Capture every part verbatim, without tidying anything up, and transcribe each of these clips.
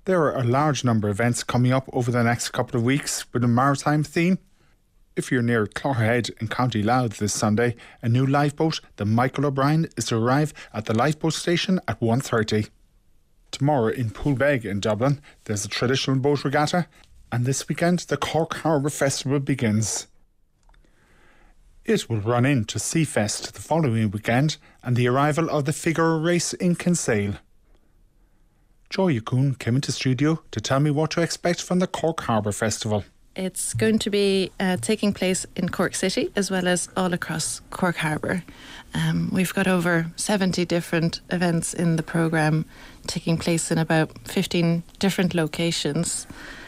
There are a large number of events coming up over the next couple of weeks with a maritime theme. If you're near Clogherhead in County Louth this Sunday, a new lifeboat, the Michael O'Brien, is to arrive at the lifeboat station at one thirty. Tomorrow in Poolbeg in Dublin, there's a traditional boat regatta, and this weekend the Cork Harbour Festival begins. It will run into Seafest the following weekend and the arrival of the Figure race in Kinsale. Joy Yaccoon came into studio to tell me what to expect from the Cork Harbour Festival. It's going to be uh, taking place in Cork City as well as all across Cork Harbour. Um, we've got over seventy different events in the programme taking place in about fifteen different locations.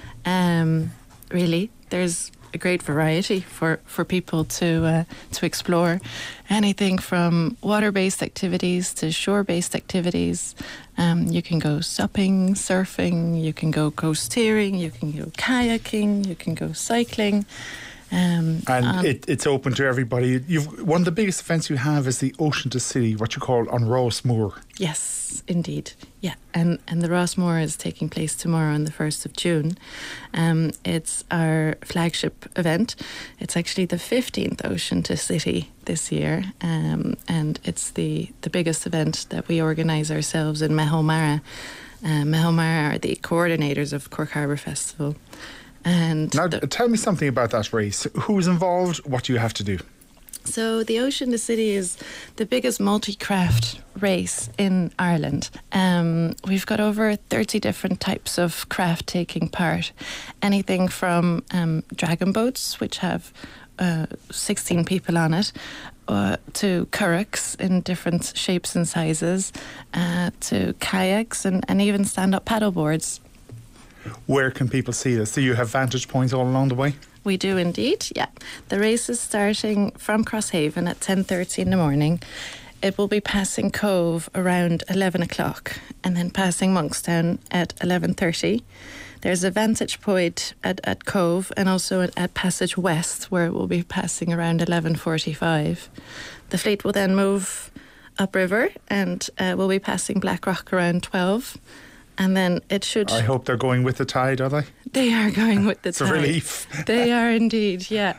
Um, really, there's a great variety for, for people to uh, to explore. Anything from water-based activities to shore-based activities. Um, you can go supping, surfing, you can go coasteering, you can go kayaking, you can go cycling. Um, and um, it, it's open to everybody. You've one of the biggest events you have is the Ocean to City, what you call on Rossmore. Yes, indeed. Yeah, and, and the Rossmore is taking place tomorrow on the first of June. Um, it's our flagship event. It's actually the fifteenth Ocean to City this year, um, and it's the, the biggest event that we organise ourselves in Mehomara. Uh, Mehomara are the coordinators of Cork Harbour Festival. And now, the, tell me something about that race. Who's involved? What do you have to do? So the Ocean to City is the biggest multi-craft race in Ireland. Um, we've got over thirty different types of craft taking part. Anything from um, dragon boats, which have uh, sixteen people on it, uh, to currachs in different shapes and sizes, uh, to kayaks and, and even stand-up paddle boards. Where can people see this? Do you have vantage points all along the way? We do indeed, yeah. The race is starting from Crosshaven at ten thirty in the morning. It will be passing Cove around eleven o'clock and then passing Monkstown at eleven thirty. There's a vantage point at, at Cove and also at, at Passage West where it will be passing around eleven forty-five. The fleet will then move upriver and uh, will be passing Blackrock around twelve. And then it should... I hope they're going with the tide, are they? They are going with the it's tide. It's a relief. They are indeed, yeah.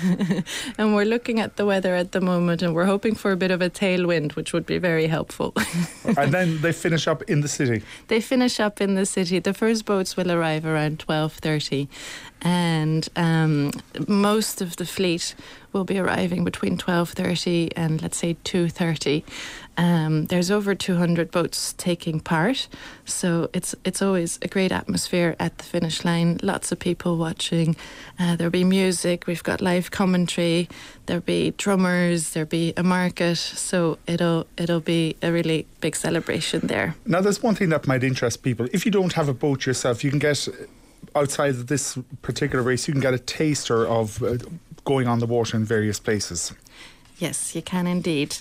And we're looking at the weather at the moment and we're hoping for a bit of a tailwind, which would be very helpful. And then they finish up in the city? They finish up in the city. The first boats will arrive around twelve thirty. And um, most of the fleet will be arriving between twelve thirty and, let's say, two thirty. Um, there's over two hundred boats taking part, so it's it's always a great atmosphere at the finish line. Lots of people watching. Uh, there'll be music. We've got live commentary. There'll be drummers. There'll be a market. So it'll it'll be a really big celebration there. Now, there's one thing that might interest people. If you don't have a boat yourself, you can get, outside of this particular race, you can get a taster of uh, going on the water in various places. Yes, you can indeed.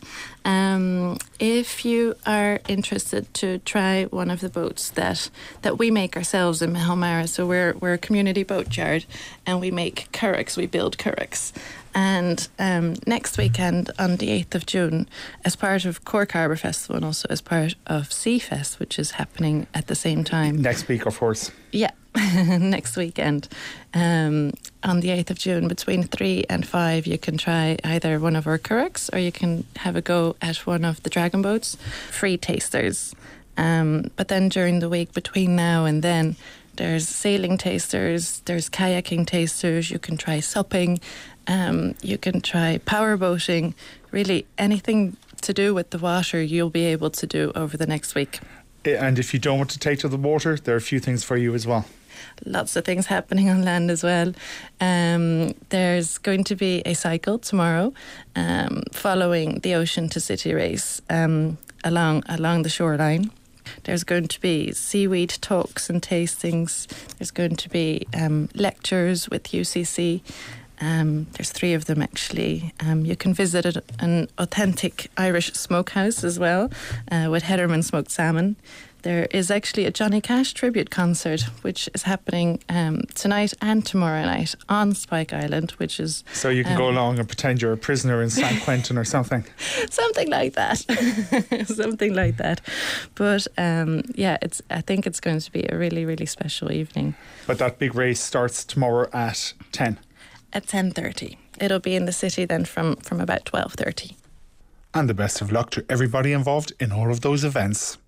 Um, if you are interested to try one of the boats that, that we make ourselves in Mehomara, so we're we're a community boat yard and we make currachs, we build currachs. And um, next weekend on the eighth of June, as part of Cork Harbour Festival and also as part of Seafest, which is happening at the same time. Next week, of course. Yeah, next weekend. Um, on the eighth of June, between three and five, you can try either one of our currachs or you can have a go at one of the dragon boats. Free tasters. Um, but then during the week between now and then, there's sailing tasters, there's kayaking tasters, you can try supping, um, you can try power boating. Really, anything to do with the water you'll be able to do over the next week. And if you don't want to take to the water, there are a few things for you as well. Lots of things happening on land as well. Um, there's going to be a cycle tomorrow um, following the Ocean to City race um, along along the shoreline. There's going to be seaweed talks and tastings. There's going to be um, lectures with U C C. Um, there's three of them actually. Um, you can visit an authentic Irish smokehouse as well uh, with Hedderman smoked salmon. there is actually a Johnny Cash tribute concert, which is happening um, tonight and tomorrow night on Spike Island, which is... So you can um, go along and pretend you're a prisoner in San Quentin or something. Something like that. Something like that. But um, yeah, it's. I think it's going to be a really, really special evening. But that big race starts tomorrow at ten? At ten thirty. It'll be in the city then from, from about twelve thirty. And the best of luck to everybody involved in all of those events.